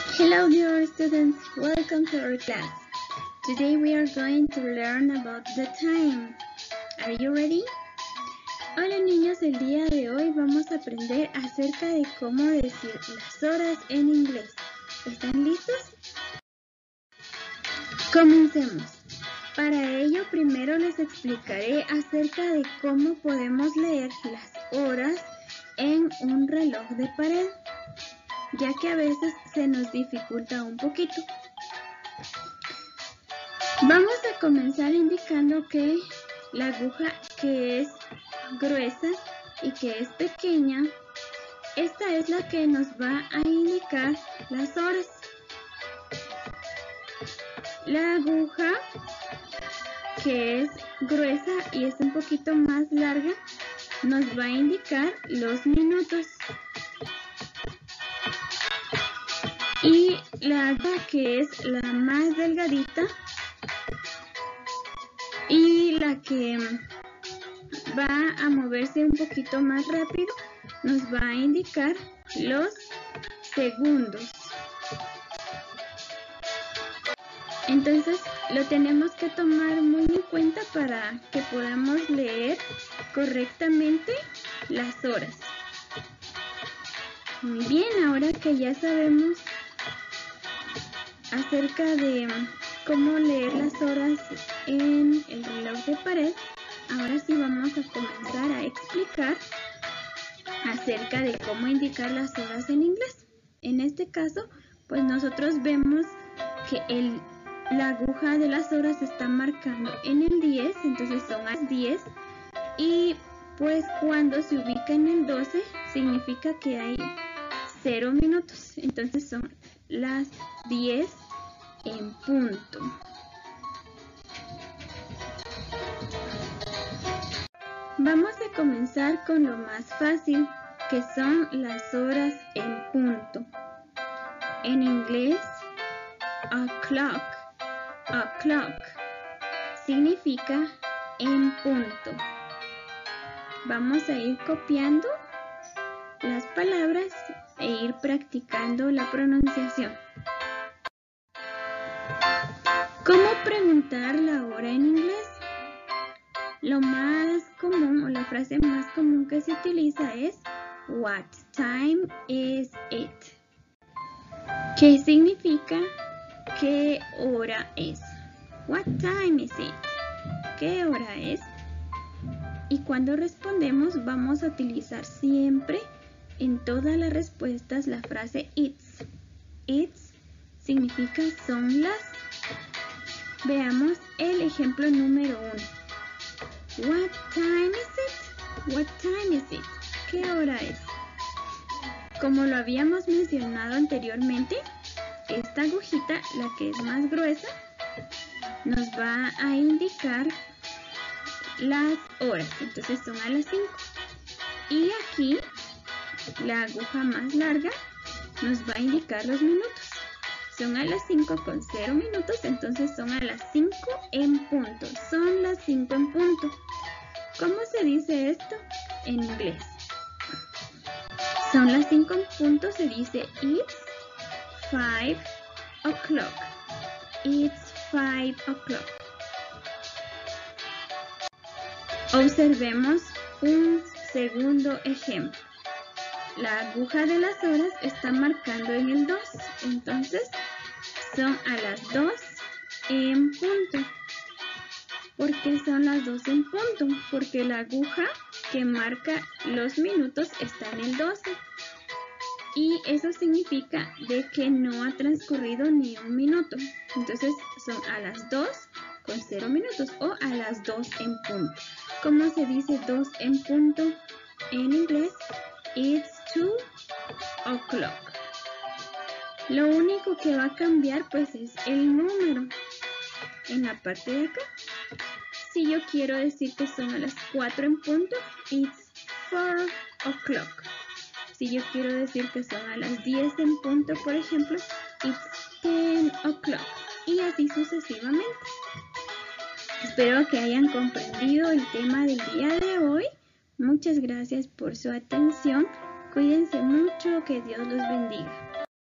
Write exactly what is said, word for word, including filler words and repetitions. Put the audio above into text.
Hello dear students, welcome to our class. Today we are going to learn about the time. Are you ready? Hola niños, el día de hoy vamos a aprender acerca de cómo decir las horas en inglés. ¿Están listos? Comencemos. Para ello primero les explicaré acerca de cómo podemos leer las horas en un reloj de pared, ya que a veces se nos dificulta un poquito. Vamos a comenzar indicando que la aguja que es gruesa y que es pequeña, esta es la que nos va a indicar las horas. La aguja que es gruesa y es un poquito más larga nos va a indicar los minutos. Y la aguja que es la más delgadita y la que va a moverse un poquito más rápido nos va a indicar los segundos. Entonces lo tenemos que tomar muy en cuenta para que podamos leer correctamente las horas. Muy bien, ahora que ya sabemos acerca de cómo leer las horas en el reloj de pared, ahora sí vamos a comenzar a explicar acerca de cómo indicar las horas en inglés. En este caso, pues nosotros vemos que el, la aguja de las horas está marcando en el diez, entonces son las diez, y pues cuando se ubica en el doce significa que hay cero minutos, entonces son las diez en punto. Vamos a comenzar con lo más fácil, que son las horas en punto. En inglés, o'clock, o'clock significa en punto. Vamos a ir copiando las palabras e ir practicando la pronunciación. ¿Cómo preguntar la hora en inglés? Lo más común o la frase más común que se utiliza es What time is it? ¿Qué significa qué hora es? What time is it? ¿Qué hora es? Y cuando respondemos vamos a utilizar siempre en todas las respuestas la frase it's. It's significa son las. Veamos el ejemplo número uno. What time is it? What time is it? ¿Qué hora es? Como lo habíamos mencionado anteriormente, esta agujita, la que es más gruesa, nos va a indicar las horas. Entonces son a las cinco. Y aquí, la aguja más larga nos va a indicar los minutos. Son a las cinco con cero minutos, entonces son a las cinco en punto. Son las cinco en punto. ¿Cómo se dice esto en inglés? Son las cinco en punto, se dice it's five o'clock. It's five o'clock. Observemos un segundo ejemplo. La aguja de las horas está marcando en el dos, entonces son a las dos en punto. ¿Por qué son las dos en punto? Porque la aguja que marca los minutos está en el doce. Y eso significa de que no ha transcurrido ni un minuto. Entonces son a las dos con cero minutos o a las dos en punto. ¿Cómo se dice dos en punto en inglés? It's two o'clock. Lo único que va a cambiar pues es el número en la parte de acá. Si yo quiero decir que son a las cuatro en punto, it's four o'clock. Si yo quiero decir que son a las diez en punto, por ejemplo, it's ten o'clock. Y así sucesivamente. Espero que hayan comprendido el tema del día de hoy. Muchas gracias por su atención. Cuídense mucho, que Dios los bendiga.